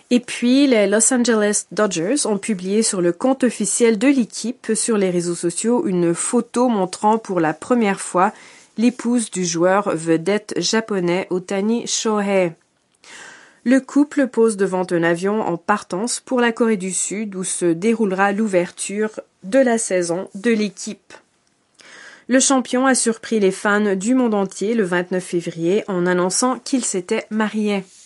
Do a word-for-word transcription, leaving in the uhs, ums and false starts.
Et puis, les Los Angeles Dodgers ont publié sur le compte officiel de l'équipe sur les réseaux sociaux une photo montrant pour la première fois l'épouse du joueur vedette japonais Ohtani Shohei. Le couple pose devant un avion en partance pour la Corée du Sud où se déroulera l'ouverture de la saison de l'équipe. Le champion a surpris les fans du monde entier le vingt-neuf février en annonçant qu'il s'était marié.